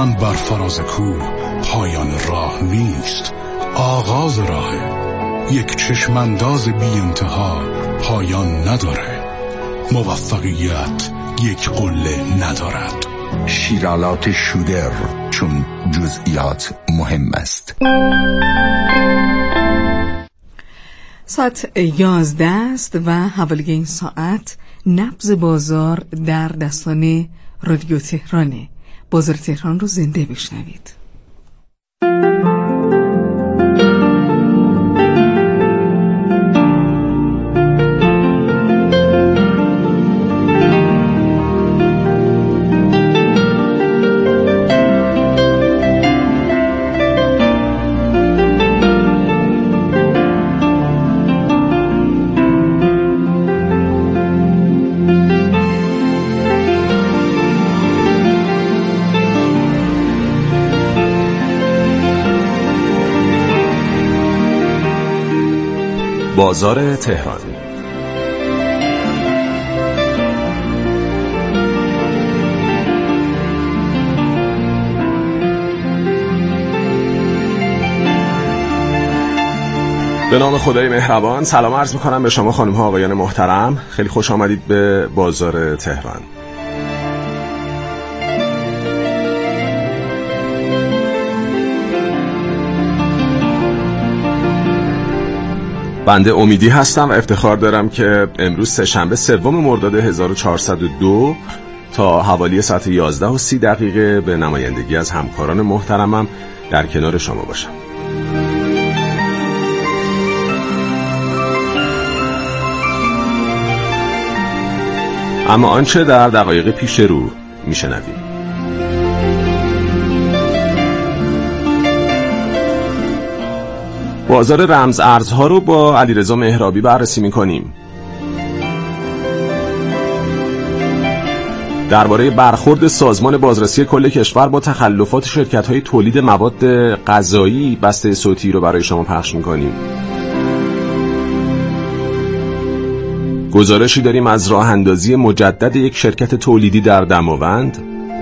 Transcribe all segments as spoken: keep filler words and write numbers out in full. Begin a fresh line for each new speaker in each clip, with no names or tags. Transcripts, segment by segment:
من بر فراز کوه پایان راه نیست، آغاز راه. یک چشمانداز بی انتها پایان نداره. موفقیت یک قله ندارد.
شیرالات شودر، چون جزئیات مهم است.
ساعت یازده است و حوالی این ساعت نبض بازار در دستان رادیو تهرانه. بازار تهران رو زنده بشنوید.
بازار تهران. به نام خدای مهربان سلام عرض می‌کنم به شما خانم ها آقایان محترم. خیلی خوش آمدید به بازار تهران. بنده امیدی هستم و افتخار دارم که امروز سه‌شنبه سوم مرداد هزار و چهارصد و دو تا حوالی ساعت یازده و سی دقیقه به نمایندگی از همکاران محترمم در کنار شما باشم. اما آنچه در دقایق پیش رو میشنویم. بازار رمز ارزها رو با علیرضا مهرابی بررسی می‌کنیم. درباره برخورد سازمان بازرسی کل کشور با تخلفات شرکت‌های تولید مواد غذایی بسته صوتی رو برای شما پخش می‌کنیم. گزارشی داریم از راه اندازی مجدد یک شرکت تولیدی در دماوند.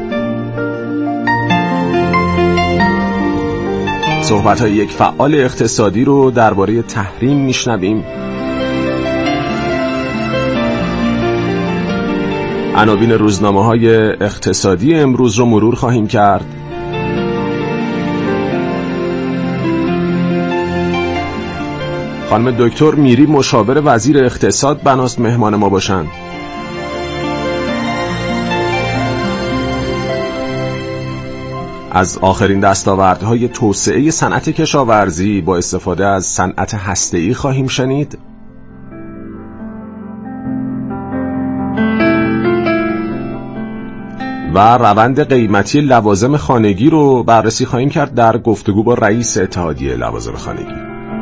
صحبت‌های یک فعال اقتصادی رو درباره تحریم میشنویم. عناوین روزنامه‌های اقتصادی امروز رو مرور خواهیم کرد. خانم دکتر میری مشاور وزیر اقتصاد بناست مهمان ما باشند. از آخرین دستاوردهای توسعه صنعت کشاورزی با استفاده از صنعت هسته‌ای خواهیم شنید. و روند قیمتی لوازم خانگی رو بررسی خواهیم کرد در گفتگو با رئیس اتحادیه لوازم خانگی.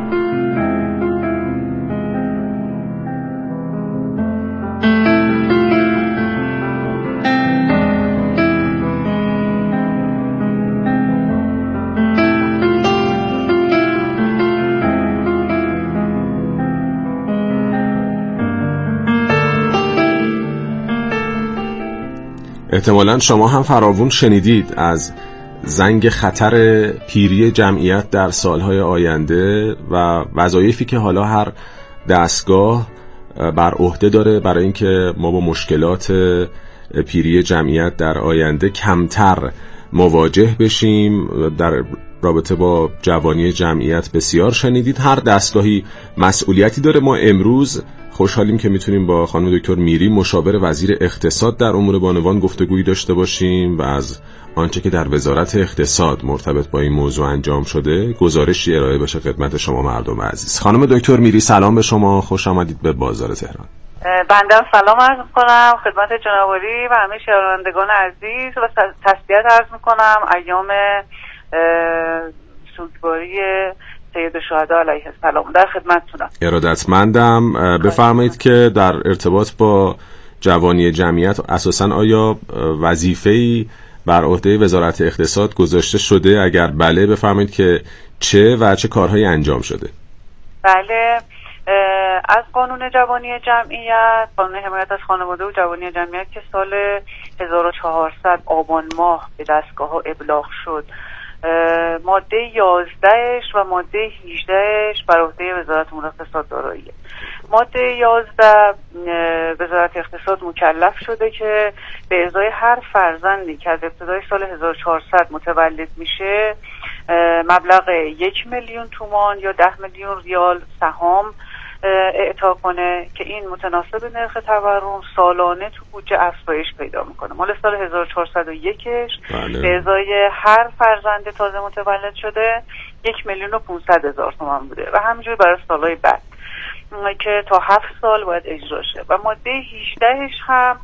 احتمالاً شما هم فراوون شنیدید از زنگ خطر پیری جمعیت در سالهای آینده و وظایفی که حالا هر دستگاه بر عهده داره برای اینکه ما با مشکلات پیری جمعیت در آینده کمتر مواجه بشیم. در رابطه با جوانی جمعیت بسیار شنیدید. هر دستگاهی مسئولیتی داره. ما امروز خوشحالیم که میتونیم با خانم دکتر میری مشاور وزیر اقتصاد در امور بانوان گفتگویی داشته باشیم و از آنچه که در وزارت اقتصاد مرتبط با این موضوع انجام شده گزارشی ارائه بشه خدمت شما مردم عزیز. خانم دکتر میری سلام به شما، خوش آمدید به بازار تهران.
بنده سلام عرض می‌کنم خدمت جناب عالی و همه شنوندگان عزیز و تسلیت عرض می‌کنم ایام سوگواری سید الشهدا علیه السلام در خدمتتونم.
ارادتمندم. بفرمایید که در ارتباط با جوانی جمعیت اساساً آیا وظیفه‌ای بر عهده وزارت اقتصاد گذاشته شده؟ اگر بله بفرمایید که چه و چه کارهایی انجام شده؟
بله، از قانون جوانی جمعیت، قانون حمایت از خانواده و جوانی جمعیت که سال هزار و چهارصد آبان ماه به دستگاه ها ابلاغ شد، ماده یازدهش و ماده هجدهش بر عهده وزارت امور اقتصاد داراییه. ماده یازده وزارت اقتصاد مکلف شده که به ازای هر فرزندی که از ابتدای سال هزار و چهارصد متولد میشه مبلغ یک میلیون تومان یا ده میلیون ریال سهام اعطا کنه که این متناسب نرخ تورم سالانه تو بودجه افزایش پیدا میکنه. مال سال هزار و چهارصد و یکش به ازای هر فرزند تازه متولد شده یک میلیون و پونصد هزار تومان بوده و همینجوری برای سالهای بعد که تا هفت سال باید اجرا شه. و ماده هجدهش هم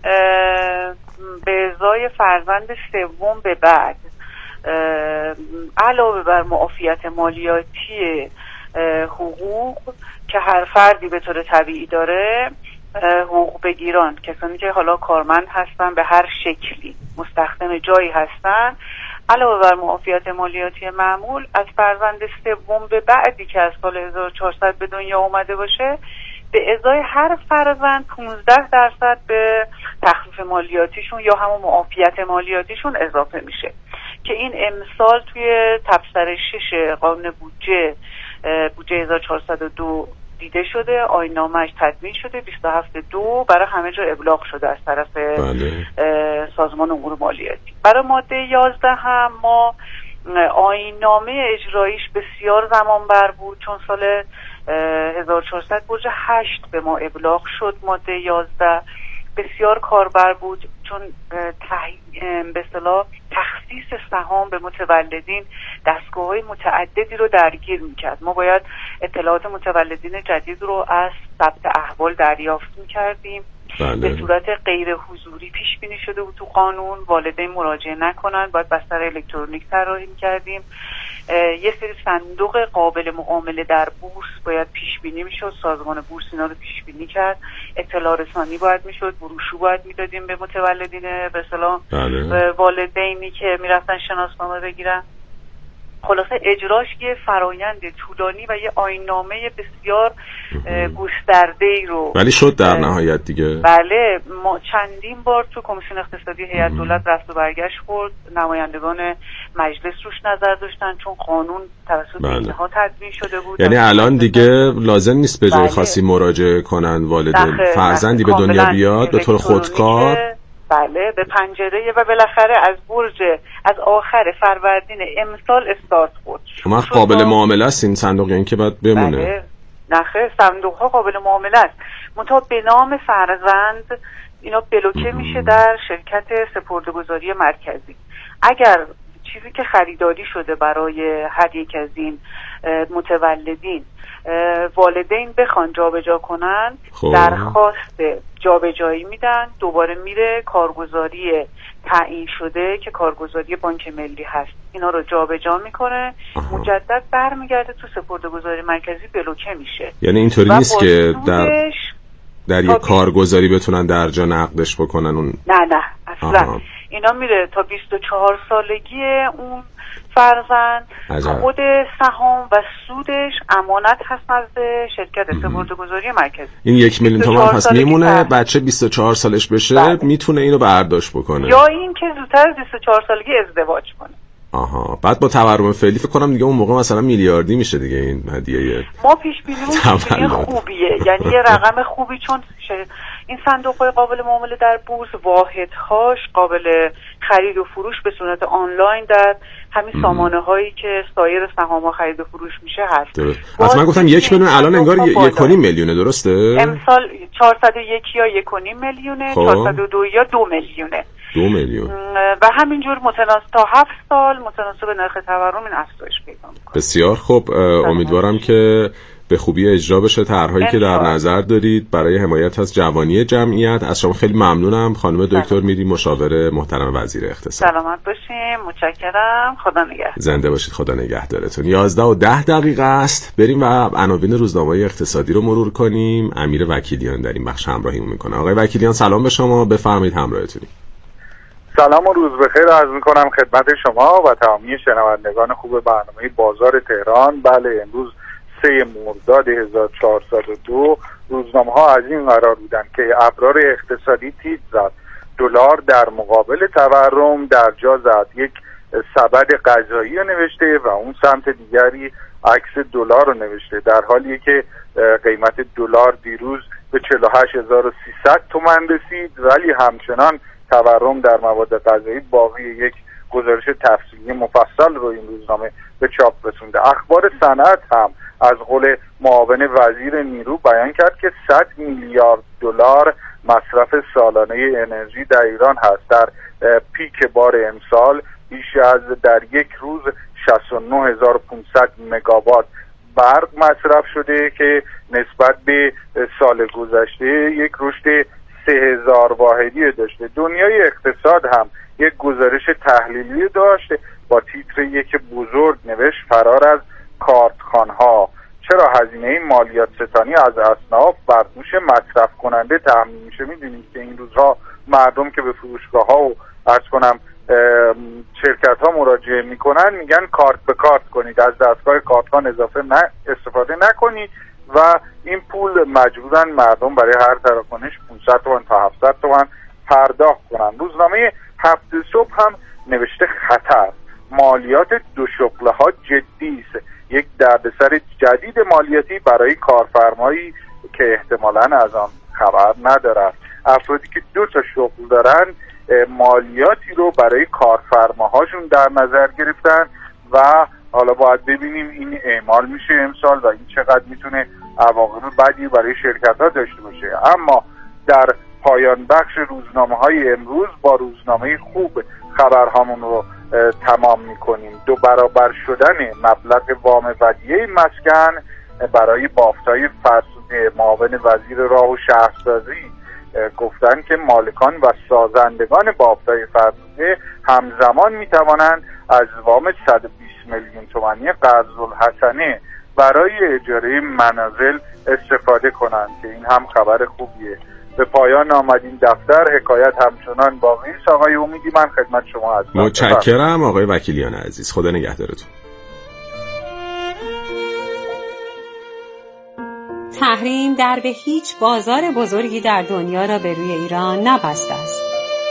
به ازای فرزند سوم به بعد علاوه بر معافیت مالیاتی حقوق که هر فردی به طور طبیعی داره، حقوق بگیران کسانی که حالا کارمند هستن به هر شکلی مستخدم جایی هستن، علاوه بر معافیت مالیاتی معمول از فرزند سوم به بعدی که از سال هزار و چهارصد به دنیا اومده باشه به ازای هر فرزند پانزده درصد به تخفیف مالیاتیشون یا همون معافیت مالیاتیشون اضافه میشه که این امسال توی تبصره شش قانون بودجه بودجه هزار و چهارصد و دو دیده شده، آیین‌نامه‌اش تدوین شده، بیست و هفت دو برای همه جا ابلاغ شده از طرف بله. سازمان امور مالیاتی. برای ماده یازده هم ما آیین‌نامه اجراییش بسیار زمان بر بود، چون سال هزار و چهارصد برج هشت به ما ابلاغ شد. ماده یازده بسیار کاربر بود چون به اصطلاح تخصیص سهام به متولدین دستگاه‌های متعددی رو درگیر می‌کرد. ما باید اطلاعات متولدین جدید رو از ثبت احوال دریافت می‌کردیم. بله. به صورت غیر حضوری پیش بینی شده بود تو قانون، والدین مراجعه نکنن، باید بستر الکترونیک طراحی می‌کردیم. یه سری صندوق قابل معامله در بورس باید پیش بینی میشد، سازمان بورس اینا رو پیش بینی کرد، اطلاع رسانی باید میشد، بروشور باید میدادیم به متولدین به اصطلاح بله. والدینی که میرفتن شناسنامه بگیرن. خلاصه اجراش یه فرایند طولانی و یه آیین‌نامه بسیار گسترده‌ای رو
ولی شد در نهایت دیگه.
بله، ما چندین بار تو کمیسیون اقتصادی هیئت دولت رفت و برگشت خورد، نمایندگان مجلس روش نظر داشتن چون قانون توسط
بله.
اینها تدوین شده بود.
یعنی الان دیگه لازم نیست به جای بله. خاصی مراجعه کنن والدین، فرزندی به دنیا بیاد به طور خودکار
بله به پنجره و بالاخره از برج از آخر فروردین امسال استارت خورد.
شما قابل معامله است این صندوق، یعنی که باید بمونه؟
بله نخه صندوق ها قابل معامله است، منتها به نام فرزند اینا بلوکه میشه در شرکت سپرده‌گذاری مرکزی. اگر چیزی که خریداری شده برای هر یک از این متولدین والدین بخوان جابجا کنن خوب. درخواست جابجایی میدن، دوباره میره کارگزاری تعیین شده که کارگزاری بانک ملی هست اینا رو جابجا میکنه، مجدد برمیگرده تو سپرده‌گذاری مرکزی بلوکه میشه.
یعنی اینطوری نیست که در در یک کارگزاری بتونن در جا نقدش بکنن اون؟
نه نه اصلا آها. اینا میره تا بیست و چهار سالگی اون فرزند عجب. خود سهام و سودش امانت هست از شرکت سپرده‌گذاری مرکزی.
این یک میلیون تومان پس میمونه، بچه بیست و چهار سالش بشه بله. میتونه اینو برداشت بکنه،
یا این که زودتر از بیست و چهار سالگی ازدواج کنه.
آها، بعد با تورم فعلی فکر کنم دیگه اون موقع مثلا میلیاردی میشه دیگه این هدیه.
ما پیش بینیمون خوبیه، یعنی یه رقم خوبی، چون این صندوق‌های قابل معامله در بورس واحدهاش قابل خرید و فروش به صورت آنلاین در همین سامانه هایی که سایر سهام ها خرید و فروش میشه هست.
درست. من گفتم یک میلیون، الان انگار یک و نیم میلیونه، درسته؟
امسال چهارصد و یک یا یک و نیم میلیونه، چهارصد و دو یا دو میلیونه.
دو میلیون.
و همینجور متناسب تا هفت سال متناسب نرخ تورم این افزایش پیدا میکنه.
بسیار خوب، امیدوارم که به خوبی اجرا بشه طرحهایی که در نظر دارید برای حمایت از جوانی جمعیت. از شما خیلی ممنونم خانم دکتر میری، مشاور محترم وزیر اقتصاد.
سلامت باشین، متشکرم، خدا نگهدار.
زنده باشید، خدا نگهدارتون. یازده و ده دقیقه است، بریم و عناوین روزنامه اقتصادی رو مرور کنیم. امیر وکیلیان در این بخش همراهیمون میکنه. آقای وکیلیان سلام به شما، بفرمایید همراهتونیم.
سلام و روز بخیر عرض میکنم خدمت شما و تمامی شنوندگان خوب برنامه بازار تهران. بله امروز سه مرداد هزار و چهارصد و دو روزنامه ها از این قرار بودن که ابرار اقتصادی تیز زد، دلار در مقابل تورم در جا زد، یک سبد غذایی رو نوشته و اون سمت دیگری عکس دلار رو نوشته، در حالی که قیمت دلار دیروز به چهل و هشت هزار و سیصد تومان رسید ولی همچنان تورم در مواد غذایی باقی. یک گزارش تفصیلی مفصل رو این روزنامه به چاپ رسونده. اخبار صنعت هم از قول معاون وزیر نیرو بیان کرد که صد میلیارد دلار مصرف سالانه انرژی در ایران هست. در پیک بار امسال بیش از در یک روز شصت و نه هزار و پانصد مگاوات برق مصرف شده که نسبت به سال گذشته یک رشد سه هزار واحدی داشته. دنیای اقتصاد هم یک گزارش تحلیلی داشته با تیتر یک بزرگ نوشت فرار از کارتخانها، چرا هزینه مالیات ستانی از اصناف بر دوش مصرف کننده تحمیل میشه. میدونید که این روزها مردم که به فروشگاه ها و عرض کنم شرکت ها مراجعه میکنن میگن کارت به کارت کنید، از دستگاه کارتخوان اضافه نه استفاده نکنید و این پول مجبورن مردم برای هر تراکنش پانصد تومان تا هفتصد تومان پرداخت کنن. روزنامه هفته صبح هم نوشته خطر، مالیات دو شغله ها جدی است، یک دردسر جدید مالیاتی برای کارفرمایی که احتمالاً از آن خبر ندارد. افرادی که دو تا شغل دارن مالیاتی رو برای کارفرماهاشون در نظر گرفتن و حالا باید ببینیم این اعمال میشه امسال و این چقدر میتونه عواقب بدی برای شرکت ها داشته باشه. اما در پایان بخش روزنامه های امروز با روزنامه خوب خبرهامون رو تمام میکنیم. دو برابر شدن مبلغ وام ودیعه مسکن برای بافتای فرسوده. معاون وزیر راه و شهرسازی گفتن که مالکان و سازندگان بافتای فرسوده همزمان میتوانند از وام صد و بیست میلیون تومانی قرض‌الحسنه برای اجاره منازل استفاده کنند که این هم خبر خوبیه. به پایان آمد این دفتر، حکایت همچنان باقی است. آقای امیدی من خدمت شما هستم.
متشکرم آقای وکیلیان عزیز، خدا نگهدارتون.
تحریم در به هیچ بازار بزرگی در دنیا را به روی ایران نبسته است.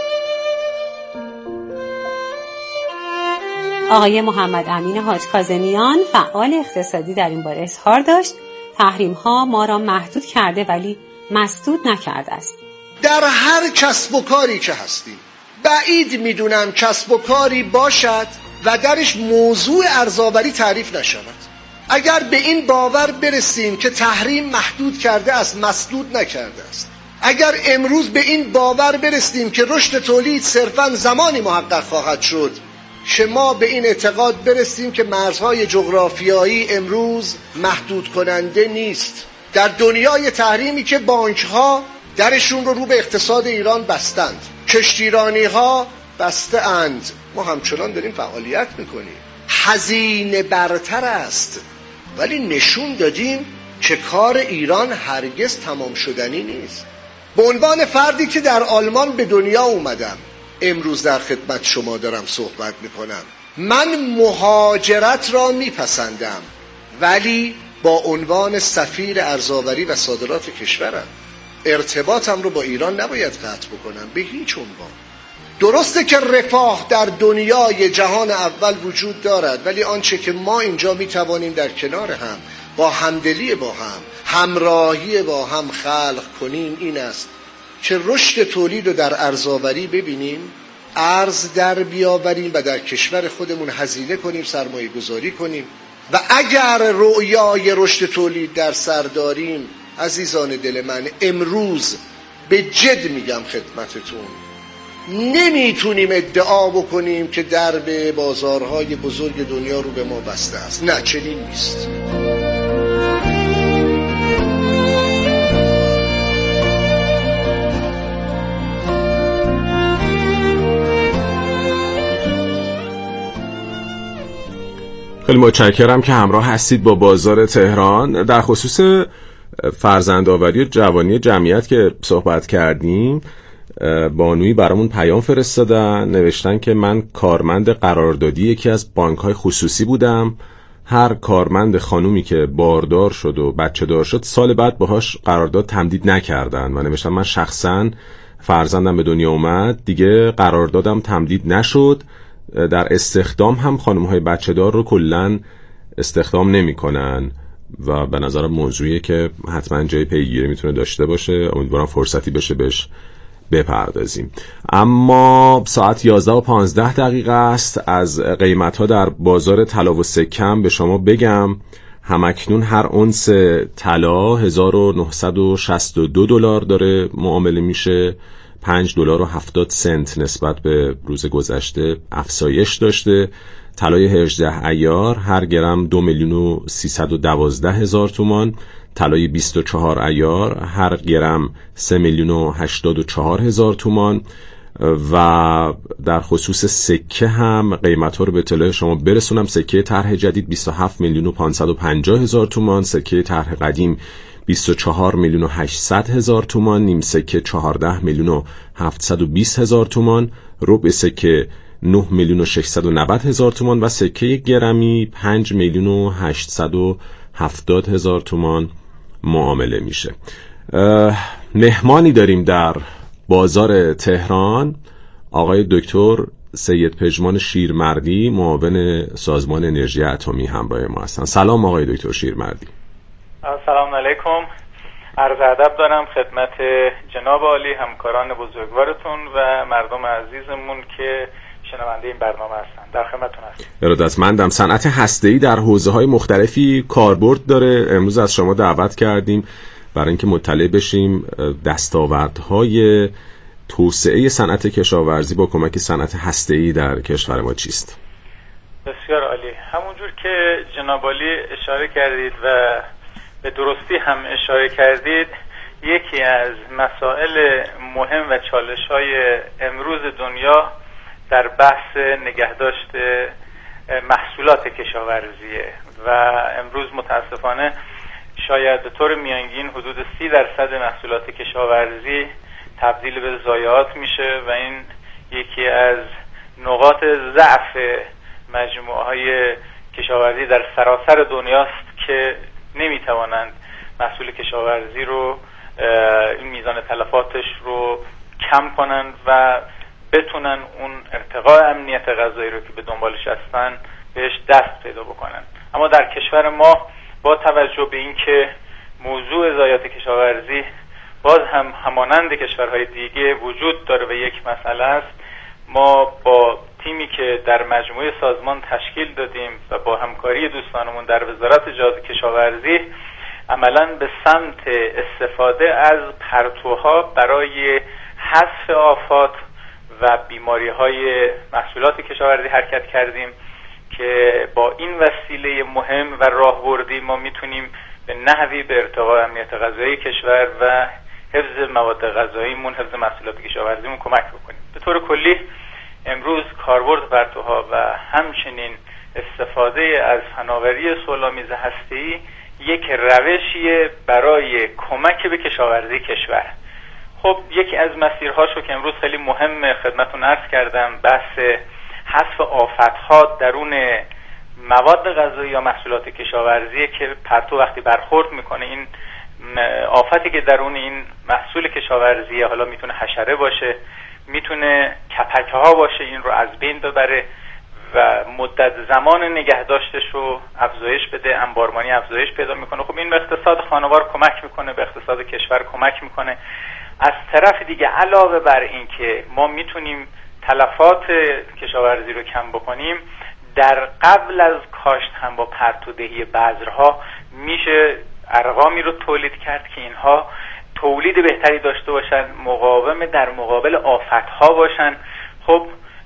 آقای محمد امین حاج کاظمیان فعال اقتصادی در این باره اظهار داشت تحریم ها ما را محدود کرده ولی مسدود نکرده است.
در هر کسب و کاری که هستیم بعید میدونم کسب و کاری باشد و درش موضوع ارزآوری تعریف نشود. اگر به این باور برسیم که تحریم محدود کرده است، مسدود نکرده است، اگر امروز به این باور برسیم که رشد تولید صرفاً زمانی محقق خواهد شد که ما به این اعتقاد برسیم که مرزهای جغرافیایی امروز محدود کننده نیست، در دنیای تحریمی که بانک‌ها درشون رو رو به اقتصاد ایران بستند، کشتیرانی‌ها بسته اند، ما همچنان داریم فعالیت میکنیم. هزینه برتر است ولی نشون دادیم که کار ایران هرگز تمام شدنی نیست. به عنوان فردی که در آلمان به دنیا اومدم امروز در خدمت شما دارم صحبت میکنم، من مهاجرت را میپسندم ولی با عنوان سفیر ارزآوری و صادرات کشورم ارتباطم رو با ایران نباید قطع بکنم به هیچ عنوان. درسته که رفاه در دنیای جهان اول وجود دارد ولی آنچه که ما اینجا میتوانیم در کنار هم با همدلی با هم همراهی با هم خلق کنیم این است که رشد تولید رو در ارزآوری ببینیم، ارز در بیاوریم و در کشور خودمون هزینه کنیم، سرمایه گذاری کنیم و اگر رؤیای رشد تولید در سر داریم عزیزان دل من امروز به جد میگم خدمتتون نمیتونیم ادعا بکنیم که درب بازارهای بزرگ دنیا رو به ما بسته است. نه چنین نیست.
خیلی متشکرم که همراه هستید با بازار تهران. در خصوص فرزندآوری و جوانی جمعیت که صحبت کردیم، بانویی برامون پیام فرستادن، نوشتن که من کارمند قراردادی یکی از بانک‌های خصوصی بودم، هر کارمند خانومی که باردار شد و بچه دار شد سال بعد باهاش قرارداد تمدید نکردن و نوشتن من شخصاً فرزندم به دنیا اومد دیگه قراردادم تمدید نشد. در استخدام هم خانم‌های بچه دار رو کلاً استخدام نمی‌کنن و به نظر موضوعیه که حتما جای پیگیری میتونه داشته باشه. امیدوارم فرصتی بشه بهش بپردازیم. اما ساعت یازده و پانزده دقیقه است. از قیمت‌ها در بازار طلا و سکه به شما بگم. همکنون هر اونس طلا هزار و نهصد و شصت و دو دلار داره معامله میشه. پنج دلار و هفتاد سنت نسبت به روز گذشته افزایش داشته. طلای هجده عیار هر گرم دو میلیون و سیصد و دوازده هزار تومان. طلای بیست و چهار عیار هر گرم سه میلیون و هشتاد و چهار هزار تومان. و در خصوص سکه هم قیمت ها رو به اطلاع شما برسونم. سکه طرح جدید بیست و هفت میلیون و پانصد و پنجاه هزار تومان. سکه طرح قدیم بیست و چهار میلیون و هشتصد هزار تومان. نیم سکه چهارده میلیون و هفتصد و بیست هزار تومان. ربع سکه نه میلیون و ششصد و نود هزار تومان و سکه گرمی پنج میلیون و هشتصد و هفتاد هزار تومان معامله میشه. مهمانی داریم در بازار تهران، آقای دکتر سید پژمان شیرمردی، معاون سازمان انرژی اتمی همراه ما هستن. سلام آقای دکتر شیرمردی.
سلام علیکم. عرض ادب دارم خدمت جناب عالی، همکاران بزرگوارتون و مردم عزیزمون که شنونده این برنامه هستن. در خدمتتون هستم.
ارادتمندم. صنعت هسته‌ای در حوزه‌های مختلفی کاربرد داره. امروز از شما دعوت کردیم برای اینکه مطلع بشیم دستاوردهای توسعه صنعت کشاورزی با کمک صنعت هسته‌ای در کشور ما چیست؟
بسیار عالی. همونجور که جناب عالی اشاره کردید و به درستی هم اشاره کردید، یکی از مسائل مهم و چالش‌های امروز دنیا در بحث نگهداشت محصولات کشاورزیه و امروز متاسفانه شاید به طور میانگین حدود سی درصد محصولات کشاورزی تبدیل به ضایعات میشه و این یکی از نقاط ضعف مجموعه‌های کشاورزی در سراسر دنیاست که نمیتوانند محصول کشاورزی رو، این میزان تلفاتش رو کم کنند و بتونن اون ارتقاء امنیت غذایی رو که به دنبالش هستن بهش دست پیدا بکنن. اما در کشور ما با توجه به اینکه موضوع ضایعات کشاورزی باز هم همانند کشورهای دیگه وجود داره و یک مسئله است، ما با تیمی که در مجموعه سازمان تشکیل دادیم و با همکاری دوستانمون در وزارت جهاد کشاورزی عملاً به سمت استفاده از پرتوها برای حذف آفات و بیماری‌های محصولات کشاورزی حرکت کردیم که با این وسیله مهم و راهبردی ما میتونیم به نحوی به ارتقاء امنیت غذایی کشور و حفظ مواد غذاییمون، حفظ محصولات کشاورزیمون کمک بکنیم. به طور کلی امروز کاربرد پرتوها و همچنین استفاده از فناوری صلح‌آمیز هسته‌ای یک روشیه برای کمک به کشاورزی کشور. خب یکی از مسیرهاشو که امروز خیلی مهم خدمتتون عرض کردم، بحث حذف آفت‌ها درون مواد غذایی یا محصولات کشاورزی که پرتو وقتی برخورد میکنه، این آفتی که درون این محصول کشاورزی، حالا میتونه حشره باشه، میتونه کپکه ها باشه، این رو از بین ببره و مدت زمان نگهداشتش رو افزایش بده، انبارمانی افزایش پیدا میکنه. خب این به اقتصاد خانوار کمک میکنه، به اقتصاد کشور کمک میکنه. از طرف دیگه علاوه بر این که ما میتونیم تلفات کشاورزی رو کم بکنیم، در قبل از کاشت هم با پرتودهی بذرها میشه ارقامی رو تولید کرد که اینها تولید بهتری داشته باشن، مقاوم در مقابل آفت‌ها باشن. خب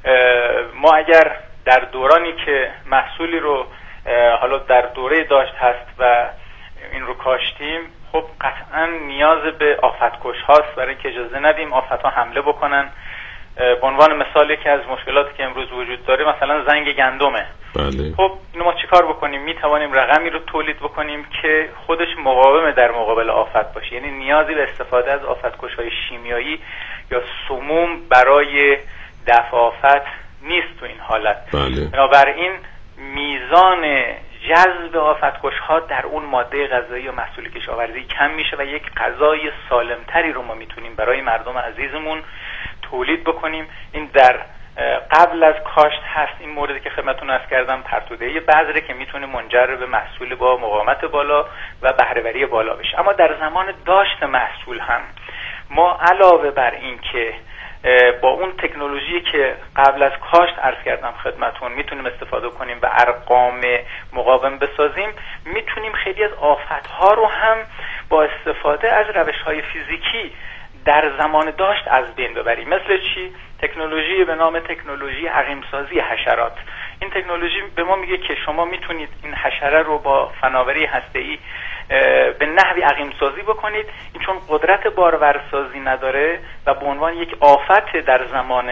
ما اگر در دورانی که محصولی رو حالا در دوره داشت هست و این رو کاشتیم، خب قطعا نیاز به آفت‌کش هاست برای اینکه اجازه ندیم آفت‌ها حمله بکنن. به عنوان مثال یکی از مشکلاتی که امروز وجود داره مثلا زنگ گندمه.
بله.
خب اینو ما چیکار بکنیم؟ می توانیم رقمی رو تولید بکنیم که خودش مقاوم در مقابل آفت باشه، یعنی نیازی به استفاده از آفت‌کش‌های شیمیایی یا سموم برای دفع آفت نیست تو این حالت.
بله.
بنابراین میزان جذب آفت‌کش‌ها در اون ماده غذایی یا محصول کشاورزی کم میشه و یک غذای سالمتری رو ما میتونیم برای مردم عزیزمون تولید بکنیم. این در قبل از کاشت هست. این موردی که خدمتتون عرض کردم پرتودهی بذره که میتونه منجر به محصول با مقاومت بالا و بهره‌وری بالا بشه. اما در زمان داشت محصول هم ما علاوه بر این که با اون تکنولوژی که قبل از کاشت عرض کردم خدمتون میتونیم استفاده کنیم و ارقام مقاوم بسازیم، میتونیم خیلی از آفت‌ها رو هم با استفاده از روش‌های فیزیکی در زمان داشت از بین ببریم. مثل چی؟ تکنولوژی به نام تکنولوژی عقیم‌سازی حشرات. این تکنولوژی به ما میگه که شما میتونید این حشره رو با فناوری هسته‌ای به نحوی عقیم‌سازی بکنید. این چون قدرت بارورسازی نداره و به عنوان یک آفت در زمان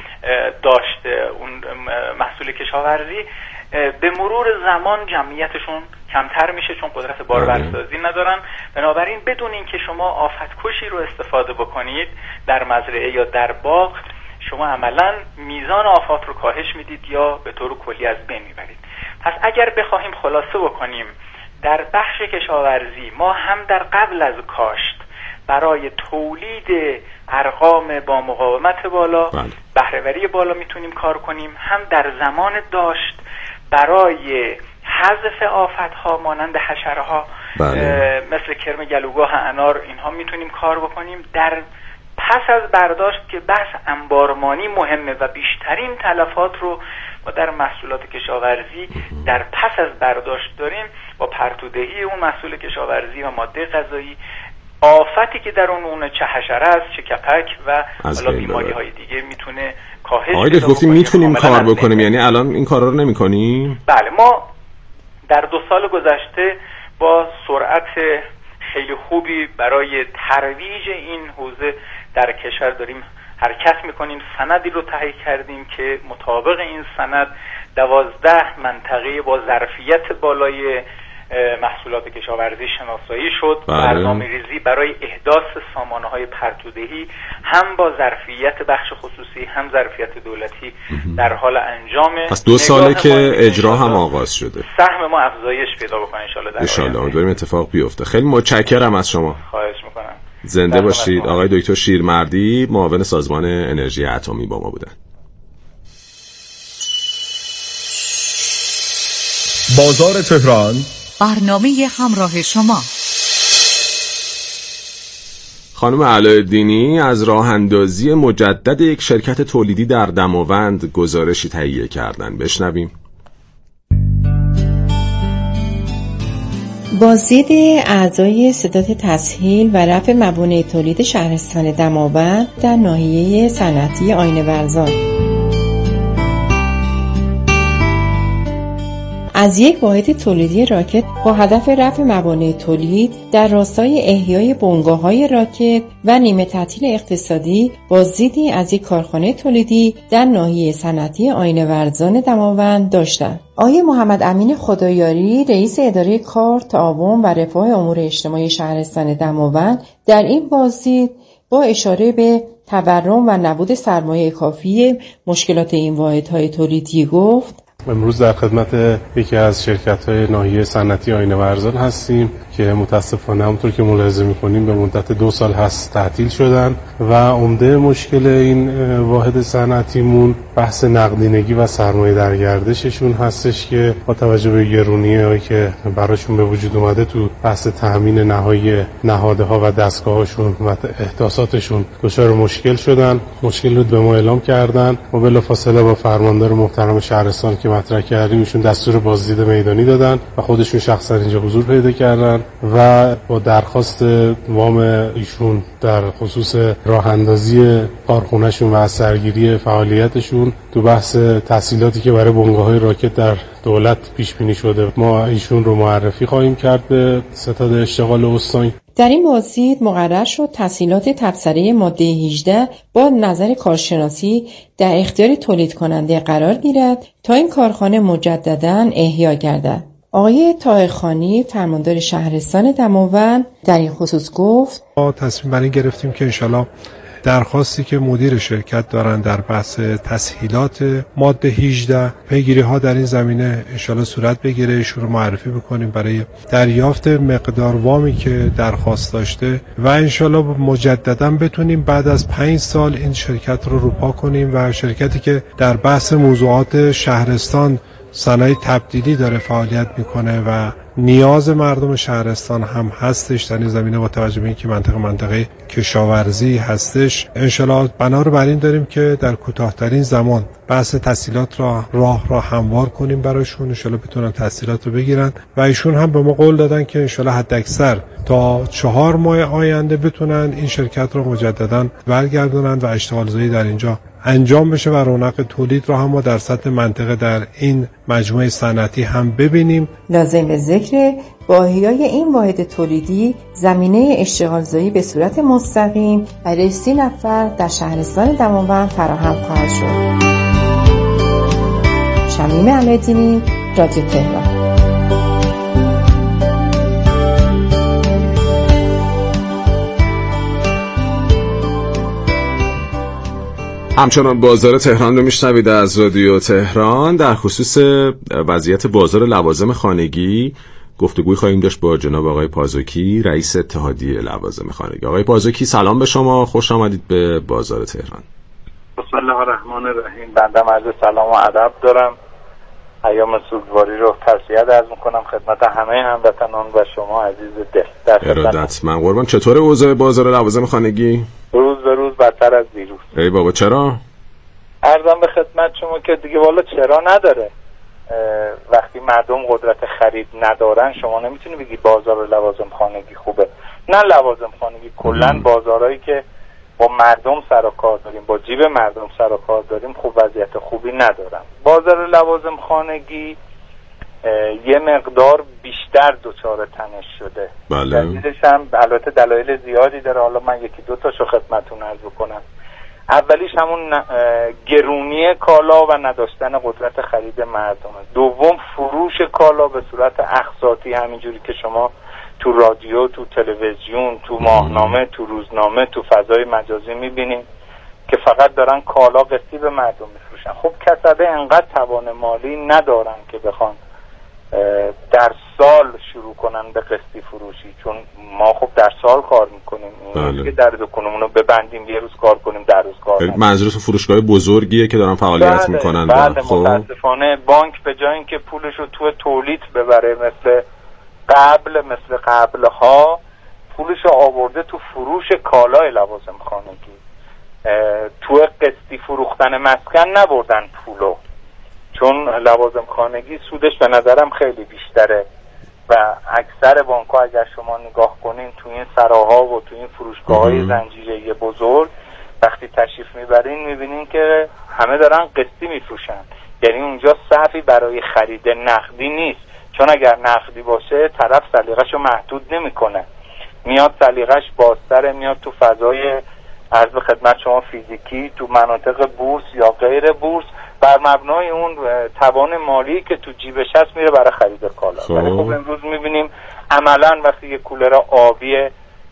داشت اون محصول کشاورزی، به مرور زمان جمعیتشون کمتر میشه چون قدرت بارورسازی ندارن. بنابراین بدون اینکه شما آفت‌کشی رو استفاده بکنید در مزرعه یا در باغ، شما عملاً میزان آفات رو کاهش میدید یا به طور کلی از بین میبرید. پس اگر بخواهیم خلاصه بکنیم، در بخش کشاورزی ما هم در قبل از کاشت برای تولید ارقام با مقاومت بالا، بهره‌وری بالا میتونیم کار کنیم، هم در زمان داشت برای حذف آفت‌ها مانند حشره‌ها مثل کرم گلوگاه انار اینها میتونیم کار بکنیم. در پس از برداشت که بحث انبارمانی مهمه و بیشترین تلفات رو ما در محصولات کشاورزی در پس از برداشت داریم. با پرتودهی اون محصول کشاورزی و ماده غذایی، آفتی که در اون اون چه حشره است چه کپک و حالا بیماری های دیگه میتونه کاهش.
آقای گفتیم میتونیم کار بکنیم، یعنی الان این کارا رو نمی‌کنیم؟
بله، ما در دو سال گذشته با سرعت خیلی خوبی برای ترویج این حوزه در کشور داریم حرکت میکنیم. سندی رو تهیه کردیم که مطابق این سند دوازده منطقه با ظرفیت بالای محصولات کشاورزی شناسایی شد. برنامه ریزی برای احداث سامانه های پرتودهی هم با ظرفیت بخش خصوصی هم ظرفیت دولتی در حال انجامه.
پس دو ساله که اجرا هم آغاز شده.
سهم ما افزایش پیدا بکنه ان شاءالله.
ان شاءالله امیدواریم اتفاق بیفته. خیلی متشکرم از شما.
خواهش میکنم.
زنده باشید. آقای دکتر شیرمردی، معاون سازمان انرژی اتمی با ما بودن.
بازار تهران،
برنامه همراه شما.
خانم علایالدینی از راه اندازی مجدد یک شرکت تولیدی در دماوند گزارشی تهیه کردن. بشنویم.
بازدید اعضای ستاد تسهیل و رفع موانع تولید شهرستان دماوند در ناحیه صنعتی آینه ورزان. از یک واحد تولیدی راکت با هدف رفع موانع تولید در راستای احیای بنگاه‌های راکت و نیمه تعطیل اقتصادی، بازدیدی از یک کارخانه تولیدی در ناحیه صنعتی آینه ورزان دماوند داشتند. آقای محمد امین خدایاری، رئیس اداره کار، تعاون و رفاه امور اجتماعی شهرستان دماوند، در این بازدید با اشاره به تورم و نبود سرمایه کافی مشکلات این واحدهای تولیدی گفت:
امروز در خدمت یکی از شرکت‌های ناحیه صنعتی آینه ورزان هستیم که متاسفانه همونطور که ملاحظه می‌کنیم به مدت دو سال هست تعطیل شدن و عمده مشکل این واحد صنعتیمون بحث نقدینگی و سرمایه در گردششون هستش که با توجه به گرونی‌هایی که براشون به وجود اومده تو بحث تامین نهایی نهادها و دستگاهاشون و احداثاتشون دچار مشکل شدن. مشکل رو به ما اعلام کردن و بلافاصله با فرماندار محترم شهرستان که مطرح کردیم ایشون دستور بازدید میدانی دادن و خودشون شخصا اینجا حضور پیدا کردن و با درخواست وام ایشون در خصوص راه اندازی کارخونهشون و از سرگیری فعالیتشون تو بحث تحصیلاتی که برای بنگاه‌های راکت در دولت پیش بینی شده، ما ایشون رو معرفی خواهیم کرد به ستاد اشتغال استان.
در این بازدید مقرر شد تسهیلات تبصره ماده هجده با نظر کارشناسی در اختیار تولید کننده قرار گیرد تا این کارخانه مجدداً احیا گردد. آقای طاهرخانی، فرماندار شهرستان دماوند، در این خصوص گفت:
ما تصمیم بر این گرفتیم که انشالله
درخواستی که مدیر شرکت دارن در بحث تسهیلات ماده هجده پیگیری ها در این زمینه انشالله صورت بگیره، ایشون رو معرفی بکنیم برای دریافت مقدار وامی که درخواست داشته و انشالله مجددا بتونیم بعد از پنج سال این شرکت رو روپا کنیم و شرکتی که در بحث موضوعات شهرستان صنایع تبدیلی داره فعالیت میکنه و نیاز مردم شهرستان هم هستش در این زمینه با توجه به اینکه منطقه منطقه کشاورزی هستش، انشالله بنا رو بر این داریم که در کوتاه‌ترین زمان بحث تسهیلات را راه را هموار کنیم براشون، انشالله بتونن تسهیلات رو بگیرن و ایشون هم به ما قول دادن که انشالله حداکثر تا چهار ماه آینده بتونن این شرکت رو مجددا برگردونن و اشتغالزایی در اینجا انجام بشه و رونق تولید را هم ما در سطح منطقه در این مجموعه صنعتی هم ببینیم.
لازم به ذکر با احیای این واحد تولیدی زمینه اشتغالزایی به صورت مستقیم برای سی نفر در شهرستان دماوند فراهم خواهد شد. شمیم علیدینی، رادیو تهران.
همچنان بازار تهران رو میشنوید از رادیو تهران. در خصوص وضعیت بازار لوازم خانگی گفتگوی خواهیم داشت با جناب آقای پازوکی، رئیس اتحادیه لوازم خانگی. آقای پازوکی سلام به شما، خوش آمدید به بازار تهران.
بسم الله الرحمن الرحیم. بنده عرض سلام و ادب دارم. ایام سوگواری رو تسلیت عرض میکنم خدمت همه هموطنان و شما عزیز دل.
ارادت من قربان. چطور اوضاع بازار لوازم خانگی؟
روز به روز بدتر از دیروز.
ای بابا چرا؟
عرضم به خدمت شما که دیگه والا چرا نداره. وقتی مردم قدرت خرید ندارن شما نمیتونی بگی بازار لوازم خانگی خوبه. نه لوازم خانگی، کلا بازارهایی که با مردم سر و کار داریم، با جیب مردم سر و کار داریم، خوب وضعیت خوبی ندارن. بازار لوازم خانگی یه مقدار بیشتر دچار تنش شده.
بله.
دلیلش هم البته دلایل زیادی داره، حالا من یکی دو تاشو خدمتتون عرض بکنم. اولیش همون گرونی کالا و نداشتن قدرت خرید مردمه. دوم فروش کالا به صورت اقساطی، همینجوری که شما تو رادیو، تو تلویزیون، تو ماهنامه، تو روزنامه، تو فضای مجازی میبینیم که فقط دارن کالا قسطی به مردم میفروشن. خب کسبه انقدر توان مالی ندارن که بخوان در سال شروع کنن به قسطی فروشی، چون ما خب در سال کار میکنیم. این که در دکونمون رو ببندیم یه روز کار کنیم در روز کار کنیم.
منظورتون فروشگاه بزرگیه که دارن فعالیت
بله،
میکنن؟
بله. خب متاسفانه بانک به جای اینکه پولش رو تو تولید ببره مثل قبل مثل قبلها، پولش رو آورده تو فروش کالای لوازم خانگی. تو قسطی فروختن مسکن نبردن پولو، چون لوازم خانگی سودش به نظرم خیلی بیشتره و اکثر بانک‌ها اگر شما نگاه کنین تو این سراها و تو این فروشگاه‌های زنجیره‌ای بزرگ وقتی تشریف میبرین میبینین که همه دارن قسطی میفروشن. یعنی اونجا صفی برای خرید نقدی نیست، چون اگر نقدی باشه طرف سلیقه‌شو محدود نمیکنه، میاد سلیقه‌اش بازتره، میاد تو فضای عرض به خدمت شما فیزیکی، تو مناطق بورس یا غیر بورس، بر مبنای اون توان مالی که تو جیبش هست میره برای خرید کالا. ولی خب امروز میبینیم عملا وقتی یه کولر آبی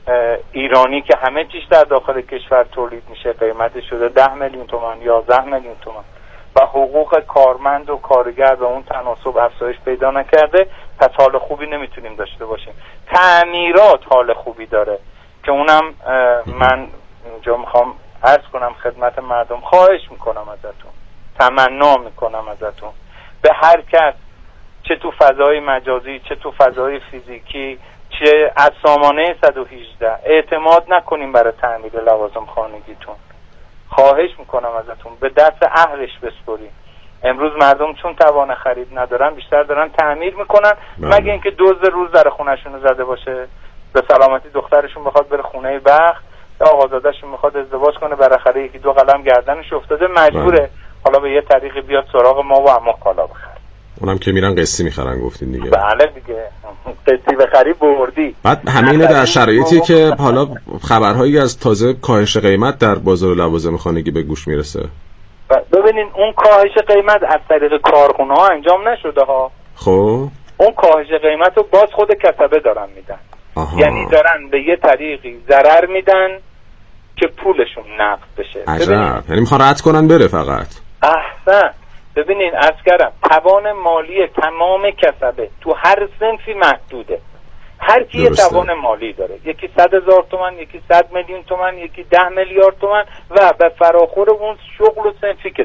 ایرانی که همه چیش در داخل کشور تولید میشه قیمتش شده ده میلیون تومان، یازده میلیون تومان و حقوق کارمند و کارگر به اون تناسب افزایش پیدا نکرده، پس حال خوبی نمیتونیم داشته باشیم. تعمیرات حال خوبی داره که اونم من اینجا میخوام عرض کنم خدمت مردم، خواهش میکنم ازتون، تمنا میکنم ازتون، به هر کس چه تو فضای مجازی چه تو فضای فیزیکی چه از سامانه صد و هجده اعتماد نکنیم برای تعمیر لوازم خانگیتون. خواهش میکنم ازتون به دست اهلش بسپرین. امروز مردم چون توان خرید ندارن بیشتر دارن تعمیر میکنن، مگه اینکه دزد روز در خونهشون زده باشه، به سلامتی دخترشون بخواد بره خونه بخت یا آقازادهشون میخواد ازدواج کنه، بالاخره یکی دو قلم گردنش افتاده مجبوره بله. حالا به یه طریقی بیاد سراغ ما و اما کالا بخره.
اونم که میرن قسطی میخرن گفتین دیگه.
بله دیگه، قسطی بخری بردی.
بعد همه اینا در شرایطی که حالا خبرهایی از تازه کاهش قیمت در بازار لوازم خانگی به گوش میرسه.
ببینین اون کاهش قیمت از طریق کارخونه ها انجام نشده ها.
خب
اون کاهش قیمت رو باز خود کسبه دارن میدن. آها. یعنی دارن به یه طریقی ضرر میدن که پولشون نقد بشه.
عجب، یعنی میخوان رد کنن بره فقط.
احسن. ببینین عسکرم توان مالی تمام کسبه تو هر صنفی محدوده. هر کی یه توان مالی داره، یکی صد هزار تومن، یکی صد میلیون تومن، یکی ده میلیارد تومن و به فراخور اون شغل و صنفی که